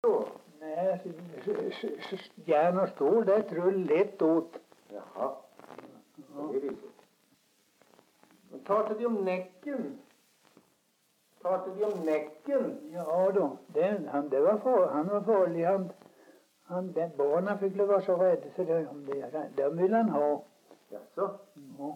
då? Nej, järn och stål, det trull lätt åt. Jaha. Det är viktigt. Men pratar de om näcken? Pratar de om näcken? Ja då, han var farlig. Den barnen fick vara så rädda för det. De vill han ha. Jaså? Ja.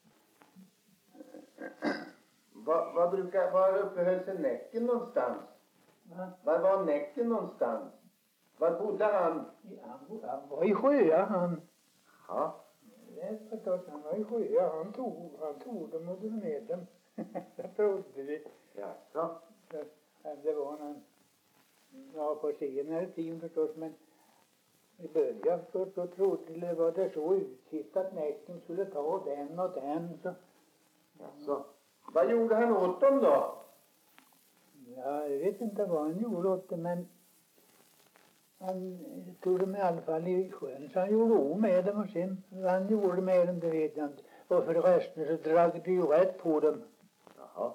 Var uppehöll sig näcken någonstans? Va? Var var näcken någonstans? Var bodde han? Han var i Sjö, han. Ja. Det är förstås, han var i Sjö. Han tog dem och drog med dem. Det trodde vi. Jaså? Det var någon, ja, på senare tid förstås, men i början förstås då trodde var det så utsikt att näcken skulle ta den och den. Så. Jaså? Vad gjorde han åt dem då? Ja, jag vet inte vad han gjorde åt det, men han tog dem i alla fall i sjön, så han gjorde om med dem och sen vad han gjorde med dem, det vet jag inte. Och för resten så drog det ju rätt på dem. Jaha.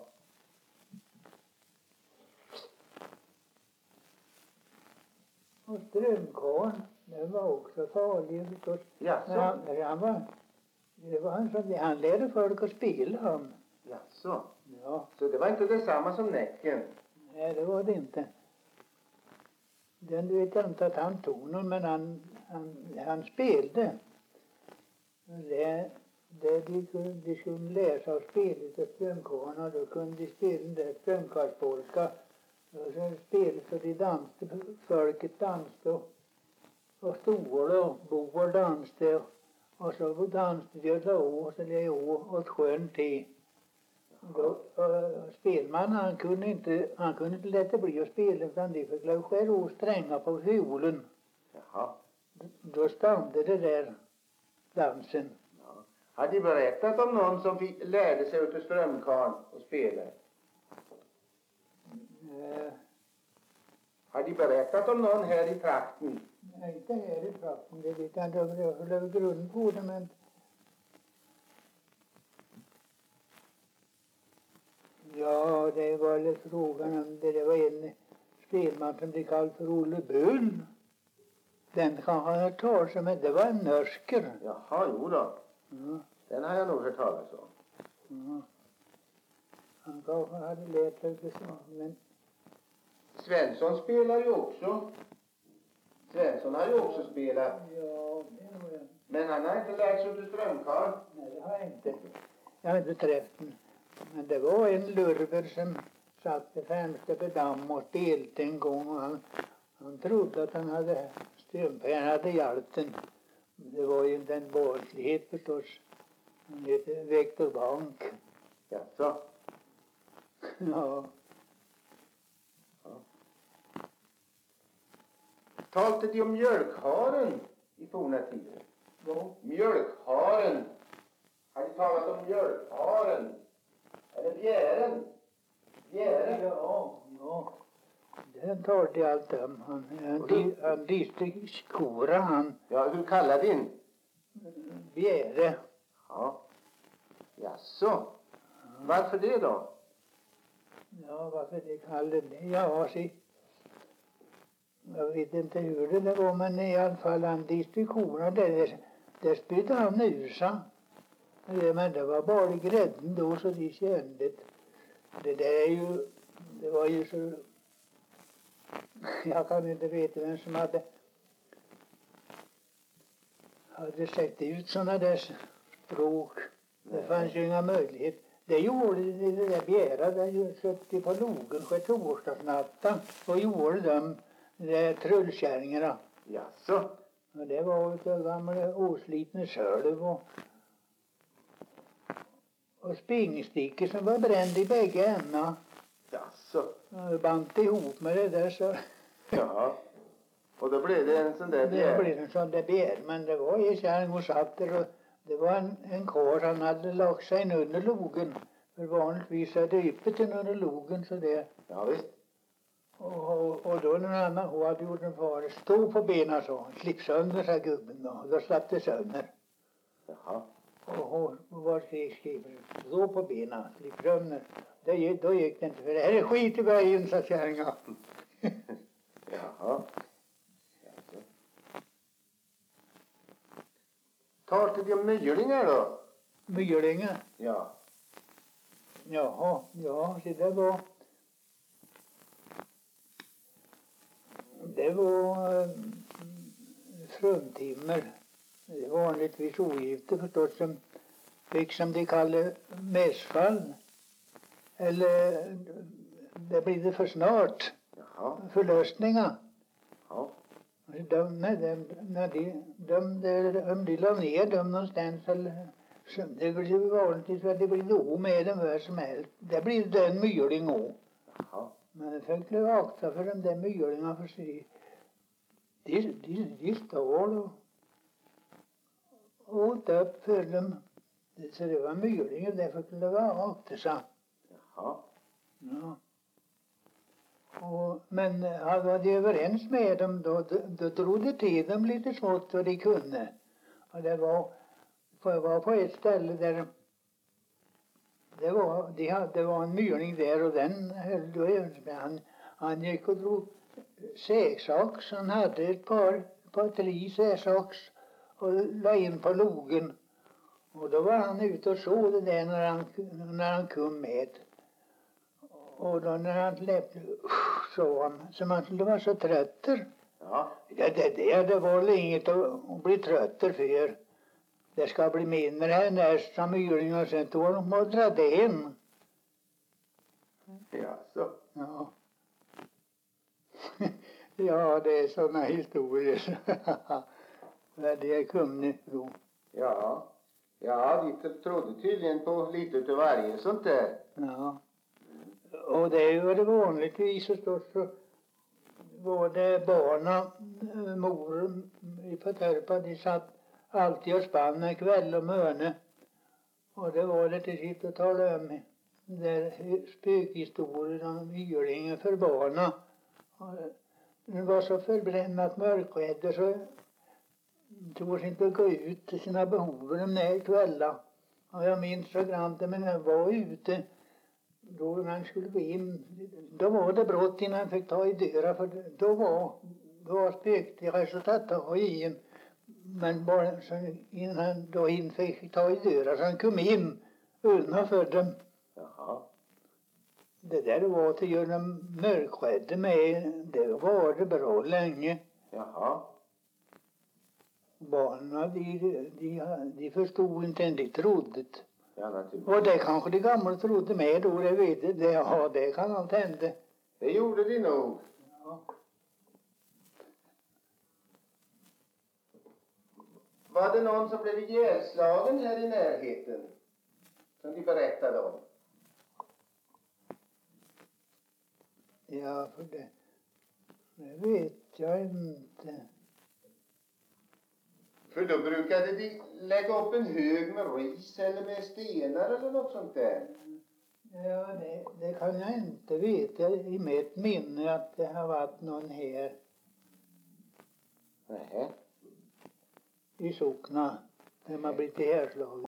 Och strömkarlen, den var också farlig förstås. Jaså? Han lärde folk att spela han. Jaså? Ja, Så det var inte detsamma som näcken? nej det var det inte. Den vet jag inte att han tog någon, men han spelade. De skulle läsa och spela till strömkarlarna, då kunde de spela den där strömkarlspolka. Och så spelade så de dansade, folket dansade och stod och bor dansade och så dansade de och la och så lade åt sjön till. Då, spelmannen han kunde inte lätta bli att spela utan de fick lov skära och stränga på fiolen. Jaha. Då stannade det där dansen. Ja. Har de berättat om någon som lärde sig utav strömkarlen att spela? Har de berättat om någon här i trakten? Nej, inte här i trakten, det vet jag inte om jag lade grund på det, men ja, det var väl frågan om det var en spelman som blev kallad för Olle Bull. Den kanske han hört talas om, men det var en norsker. Jaha, jo då. Ja, Den har jag nog hört talas om. ja. Han kanske hade lärt sig det så, men Svensson spelar ju också. Svensson har ju också spelat. ja, det var jag. Men han har inte lärt sig utav strömkarlen. Nej, det har jag inte. Jag har inte träffat den. Men det var en lurver som satt vid främsta på damm och spelade en gång och han trodde att han hade hjälpt den. Det var ju den barnslighet förstås. Han heter Vektor Bank. Jaså? Ja. Talade de om mjölkharen i forna tider? Ja. Mjölkharen. Har de talat om mjölkharen? Eller bjären? Bjären? Ja. Den tar det allt om. Han lyste skora han. Ja, hur kallar din? Bjäre. Ja. Jaså? Varför det då? Ja, varför det kallade det? Ja, se. Jag vet inte hur det var, men i alla fall han lyste korna där spydde han ur sig. Men det var bara grädden då så de kände det. Det var ju så, jag kan inte veta vem som hade sett ut sådana där språk. Det fanns ju inga möjligheter. Det gjorde det där bjära, där köpte på logen på torsdagsnatten och gjorde de där trullkärringarna. Jaså? Och det var utav gamla oslitna sölv och springstickor som var bränd i bägge ämna. Jaså? Bant ihop med det där så. Ja. Och då blev det en sån där bjär. Det blev en sån där bjär. Men det var en kärring och satt där och det var en karl, han hade lagt sig under logen. För vanligtvis är det öppet under logen så det. Ja visst. Och då när hon hade gjort en fara, stå på benen så, slipp sönder sa gubben då slapp det sönder. Jaha. Och hon var skriven, stå på benen, slipp sönder. Då gick det inte, för det här är skit i vägen sa kärringen. Jaha. Jaså. Talade de om mylingar då? Mylingar? Ja. Jaha, ja, så det var fruntimmer. Vanligtvis ogifta förstås, som fick som de kallar missfall. Eller det blir det för snart. Jaha. Förlösningar. Ja. Om de la ner dem någonstans, eller så det blir vanligtvis att det blir o med dem vad som helst. Det blir den myling o. Jaha. Men jag fick akta för de där mylingarna, för sig. De stal och åt upp för dem. Så det var mylingar, därför skulle det vara aktersamt. Jaha. Ja. Men var de överens med dem, då drog det till dem lite smått vad de kunde. Och det var på ett ställe där det var en myling där, och den höll då överens. Han gick och drog säksax. Han hade ett par tre säksax och la in på logen. Och då var han ute och såg det där när han kom med. Och då när han släppte, så han som han skulle vara så trötter. Ja. Ja, det var väl inget att bli trötter för. Det ska bli mindre här nästa myling, och sen tog de och dra in. Jaså. Ja. Ja, det är sådana historier. Vad det kunde då. Ja. Ja, de trodde tydligen på lite utav varje sånt där. Ja. Och det var det vanligtvis förstås, så var det barnen, mor på Törpa, de satt alltid och spann en kväll och möne. Och det var det till sitt att tala om där spökhistorien om mylingen för barnen. Det var så förbrännat mörkrädda så tog inte att gå ut till sina behov de där kvällar. Och jag minns så grant, men jag var ute då när han skulle gå in, då var det brott innan han fick ta i dörren, för då var spökderas att ta i en. Men bara så innan han då fick ta i dörren, så han kom in utanför dem. Jaha. Det där var till att göra dem mörkrädda med, det var det bra länge. Jaha. Barnen de förstod inte än, de trodde. Ja, naturligtvis. Och det kanske de gamla trodde med då, det vet jag. Ja, det kan allt hända. Det gjorde de nog. Ja. Var det någon som blev ihjälslagen här i närheten? Som de berättade om? Ja, för det vet jag inte. För då brukade de lägga upp en hög med ris eller med stenar eller något sånt där. Ja, det kan jag inte veta i mitt minne att det har varit någon här Nej. i sockna där man blivit ihjälslagen.